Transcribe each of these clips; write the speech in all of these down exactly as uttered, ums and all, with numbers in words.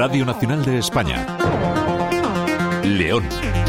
Radio Nacional de España. León.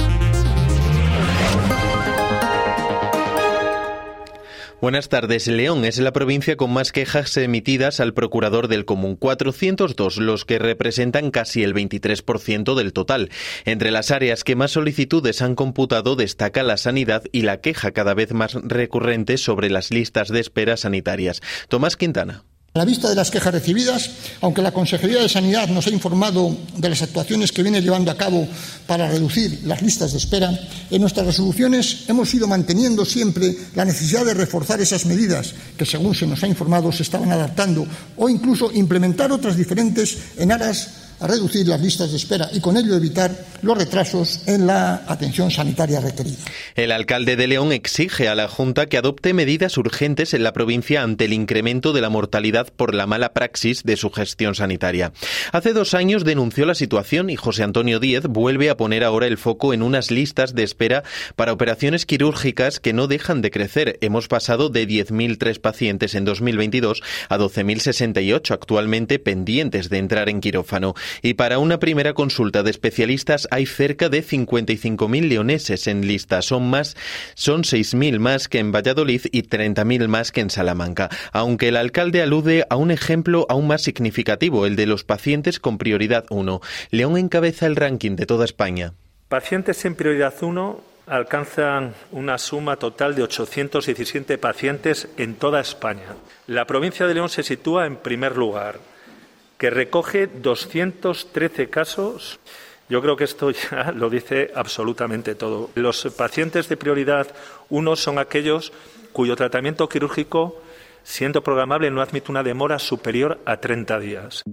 Buenas tardes. León es la provincia con más quejas emitidas al procurador del común, cuatrocientos dos, los que representan casi el veintitrés por ciento del total. Entre las áreas que más solicitudes han computado destaca la sanidad y la queja cada vez más recurrente sobre las listas de espera sanitarias. Tomás Quintana. A la vista de las quejas recibidas, aunque la Consejería de Sanidad nos ha informado de las actuaciones que viene llevando a cabo para reducir las listas de espera, en nuestras resoluciones hemos ido manteniendo siempre la necesidad de reforzar esas medidas que, según se nos ha informado, se estaban adaptando o incluso implementar otras diferentes en aras a reducir las listas de espera y con ello evitar los retrasos en la atención sanitaria requerida. El alcalde de León exige a la Junta que adopte medidas urgentes en la provincia ante el incremento de la mortalidad por la mala praxis de su gestión sanitaria. Hace dos años denunció la situación y José Antonio Díez vuelve a poner ahora el foco en unas listas de espera para operaciones quirúrgicas que no dejan de crecer. Hemos pasado de diez mil tres pacientes en dos mil veintidós a doce mil sesenta y ocho actualmente pendientes de entrar en quirófano. Y para una primera consulta de especialistas hay cerca de cincuenta y cinco mil leoneses en lista. Son más, son seis mil más que en Valladolid y treinta mil más que en Salamanca. Aunque el alcalde alude a un ejemplo aún más significativo, el de los pacientes con prioridad uno. León encabeza el ranking de toda España. Pacientes en prioridad uno alcanzan una suma total de ochocientos diecisiete pacientes en toda España. La provincia de León se sitúa en primer lugar, que recoge doscientos trece casos. Yo creo que esto ya lo dice absolutamente todo. Los pacientes de prioridad uno son aquellos cuyo tratamiento quirúrgico, siendo programable, no admite una demora superior a treinta días.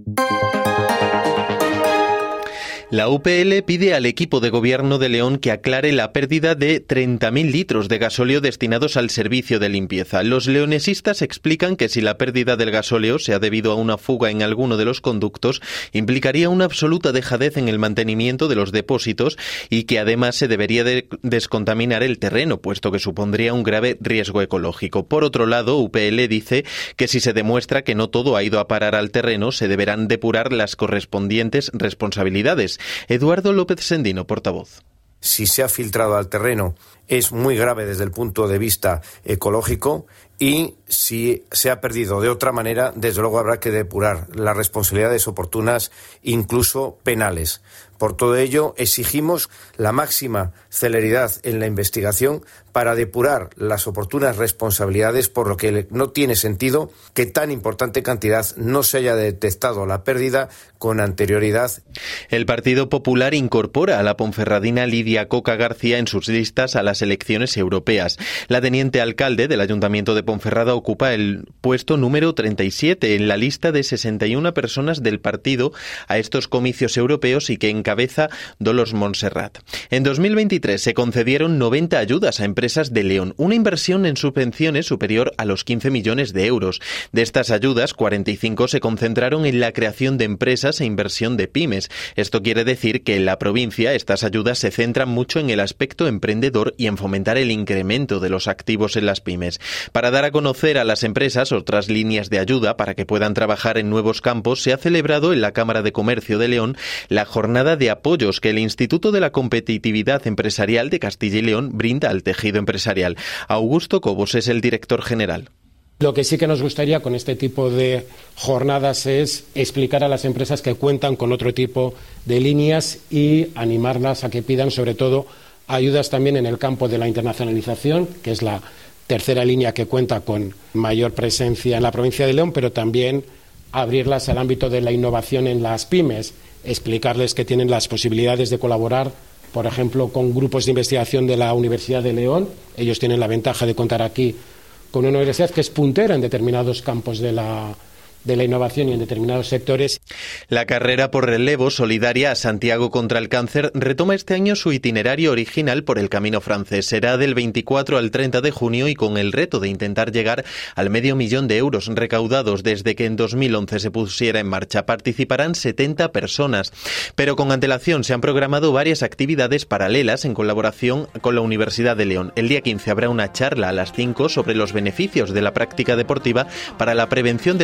La U P L pide al equipo de gobierno de León que aclare la pérdida de treinta mil litros de gasóleo destinados al servicio de limpieza. Los leonesistas explican que si la pérdida del gasóleo se ha debido a una fuga en alguno de los conductos, implicaría una absoluta dejadez en el mantenimiento de los depósitos y que además se debería de descontaminar el terreno, puesto que supondría un grave riesgo ecológico. Por otro lado, U P L dice que si se demuestra que no todo ha ido a parar al terreno, se deberán depurar las correspondientes responsabilidades. Eduardo López Sendino, portavoz. Si se ha filtrado al terreno, es muy grave desde el punto de vista ecológico, y si se ha perdido de otra manera, desde luego habrá que depurar las responsabilidades oportunas, incluso penales. Por todo ello, exigimos la máxima celeridad en la investigación para depurar las oportunas responsabilidades, por lo que no tiene sentido que tan importante cantidad no se haya detectado la pérdida con anterioridad. El Partido Popular incorpora a la ponferradina Lidia Coca García en sus listas a las elecciones europeas. La teniente alcalde del Ayuntamiento de Ponferrada ocupa el puesto número treinta y siete en la lista de sesenta y una personas del partido a estos comicios europeos y que encabeza Dolors Montserrat. En dos mil veintitrés se concedieron noventa ayudas a empresas de León, una inversión en subvenciones superior a los quince millones de euros. De estas ayudas, cuarenta y cinco se concentraron en la creación de empresas e inversión de pymes. Esto quiere decir que en la provincia estas ayudas se centran mucho en el aspecto emprendedor y en fomentar el incremento de los activos en las pymes. Para dar a conocer a las empresas otras líneas de ayuda para que puedan trabajar en nuevos campos, se ha celebrado en la Cámara de Comercio de León la jornada de apoyos que el Instituto de la Competitividad Empresarial de Castilla y León brinda al tejido empresarial. Augusto Cobos es el director general. Lo que sí que nos gustaría con este tipo de jornadas es explicar a las empresas que cuentan con otro tipo de líneas y animarlas a que pidan sobre todo ayudas también en el campo de la internacionalización, que es la tercera línea que cuenta con mayor presencia en la provincia de León, pero también abrirlas al ámbito de la innovación en las pymes, explicarles que tienen las posibilidades de colaborar, por ejemplo, con grupos de investigación de la Universidad de León. Ellos tienen la ventaja de contar aquí con una universidad que es puntera en determinados campos de la de la innovación y en determinados sectores. La carrera por relevo solidaria a Santiago contra el cáncer retoma este año su itinerario original por el Camino Francés. Será del veinticuatro al treinta de junio y con el reto de intentar llegar al medio millón de euros recaudados desde que en dos mil once se pusiera en marcha. Participarán setenta personas, pero con antelación se han programado varias actividades paralelas en colaboración con la Universidad de León. El día quince habrá una charla a las cinco sobre los beneficios de la práctica deportiva para la prevención del cáncer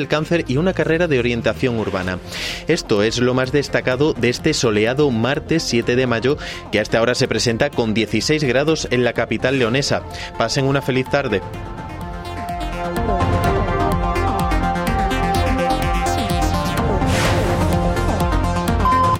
y una carrera de orientación urbana. Esto es lo más destacado de este soleado martes siete de mayo, que hasta ahora se presenta con dieciséis grados en la capital leonesa. Pasen una feliz tarde.